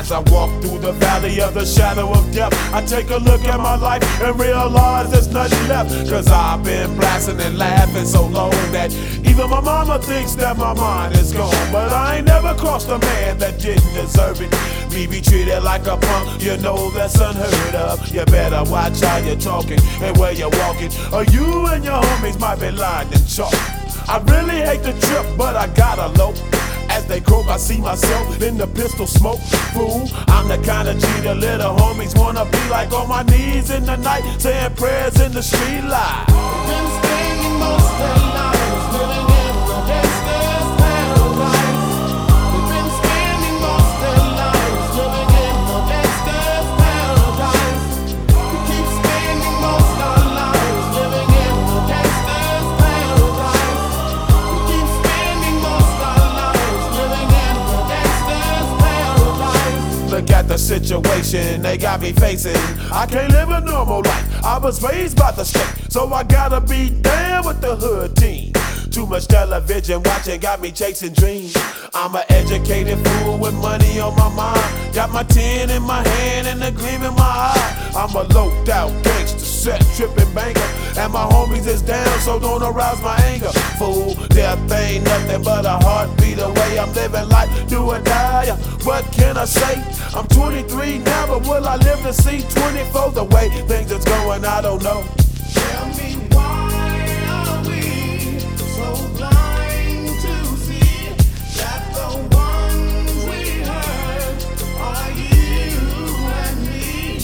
As I walk through the valley of the shadow of death, I take a look at my life and realize there's nothing left. Cause I've been blasting and laughing so long that even my mama thinks that my mind is gone. But I ain't never crossed a man that didn't deserve it. Me be treated like a punk, you know that's unheard of. You better watch how you're talking and where you're walking, or you and your homies might be lined in chalk. I really hate the trip, but I gotta low. As they croak, I see myself in the pistol smoke. Fool, I'm the kind of G the little homies wanna be like, on my knees in the night, saying prayers in the street light. Been spending most of their lives living in the gangster's paradise. We've been spending most of their lives living in the gangster's paradise. We keep spending most of our lives living in the gangster's paradise. We keep spending most of our lives living in the gangster's paradise. Look at the situation they got me facing. I can't live a normal life. I was raised by the state, so I gotta be down with the hood team. Too much television watching got me chasing dreams. I'm an educated fool with money on my mind. Got my tin in my hand and a gleam in my eye. I'm a loped out gangster, set tripping banker, and my homies is down, so don't arouse my anger. Fool, death ain't nothing but a heartbeat away. I'm living life, do or die. What can I say? I'm 23 now, but will I live to see 24? The way things is going, I don't know. Tell me, why are we so blind to see that the ones we hurt are you and me?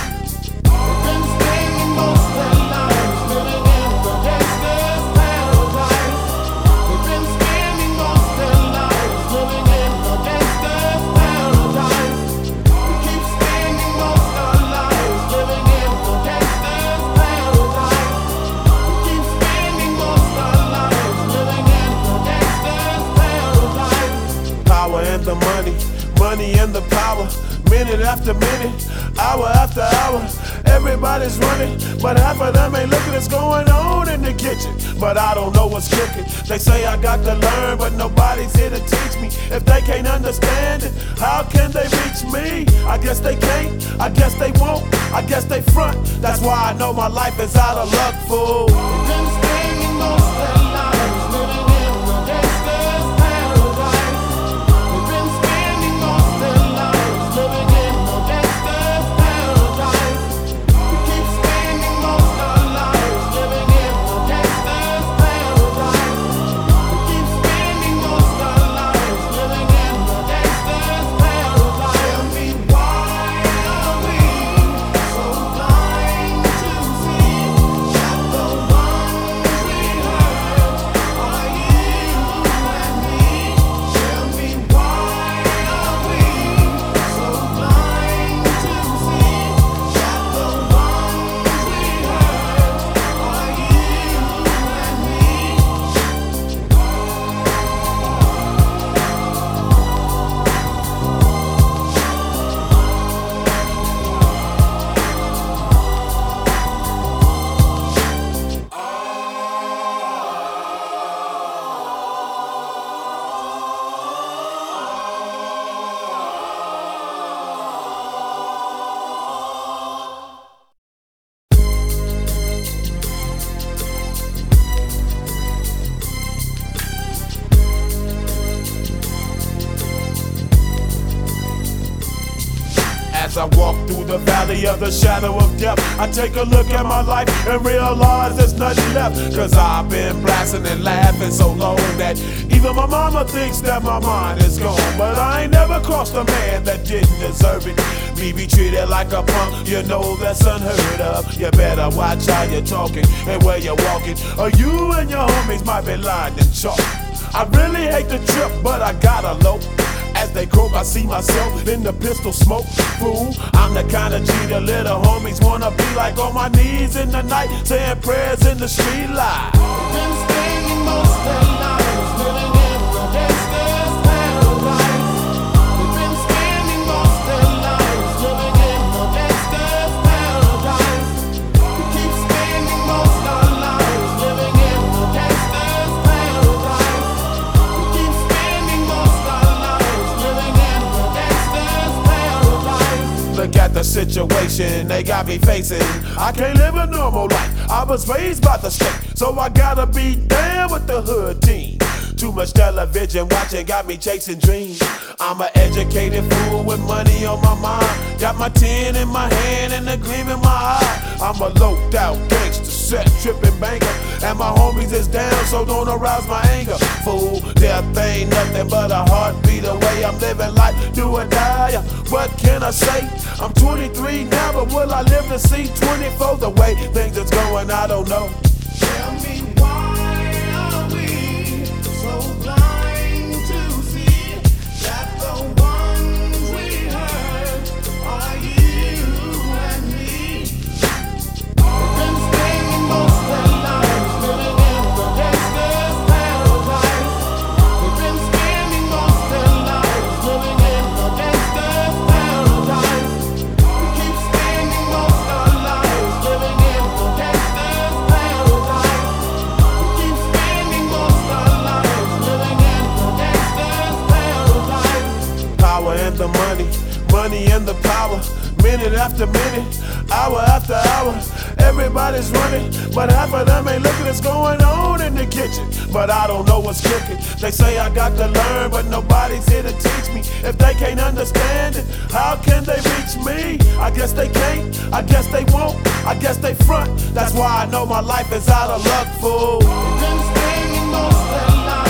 We've been spending most of our lives living in the gangster's paradise. We've been spending most of our lives living in the gangster's paradise. We keep spending most of our lives living in the gangster's paradise. We keep spending most of our lives living in the gangster's paradise. Power and the money, money and the power. Minute after minute, hour after hour, everybody's running, but half of them ain't looking what's going on in the kitchen. But I don't know what's cooking. They say I got to learn, but nobody's here to teach me. If they can't understand it, how can they reach me? I guess they can't, I guess they won't, I guess they front. That's why I know my life is out of luck, fool. We've been spending most of our lives living in the gangster's paradise. We've been spending most of our lives living in the gangster's paradise. We keep spending most of our lives living in the gangster's paradise. We keep spending most of our lives living in the gangster's paradise. Tell me, why are we so blind to see that the ones we hurt are you and me? Tell me, why are we so blind to see that the ones we hurt are you and me? As I walk through the valley of the shadow of death, I take a look at my life and realize there's nothing left. Cause I've been blasting and laughing so long that even my mama thinks that my mind is gone. But I ain't never crossed a man that didn't deserve it. Me be treated like a punk, you know that's unheard of. You better watch how you're talking and where you're walking, or you and your homies might be lined in chalk. I really hate the trip, but I gotta low. As they croak, I see myself in the pistol smoke. Fool, I'm the kind of G the little homies wanna be like, on my knees in the night, saying prayers in the street light. We've been spending most of our lives living in the gangster's paradise. We've been spending most of our lives living in the gangster's paradise. We keep spending most of our lives living in the gangster's paradise. We keep spending most of our lives living in the gangster's paradise. the situation they got me facing. I can't live a normal life. I was raised by the state, so I gotta be down with the hood team. Too much television watching got me chasing dreams. I'm an educated fool with money on my mind. Got my 10 in my hand and a gleam in my eye. I'm a loped out gangster, set tripping banker, and my homies is down, so don't arouse my anger. Fool, death ain't nothing but a heartbeat away. I'm living life, do or die. What can I say? I'm 23 now, but will I live to see 24? The way things is going, I don't know. Tell me why are we so blind to see that the ones we hurt are you and me? We've been spending most our lives living in the gangster's paradise. We've been spending most our lives living in the gangster's paradise. We keep spending most our lives living in the gangster's paradise. We keep spending most our lives living in the gangster's paradise. Power and the money, money and the power. Minute after minute, hour after hour, everybody's running, but half of them ain't looking what's going on in the kitchen. But I don't know what's cooking. They say I got to learn, but nobody's here to teach me. If they can't understand it, how can they reach me? I guess they can't, I guess they won't, I guess they front. That's why I know my life is out of luck, fool. We've been spending most our lives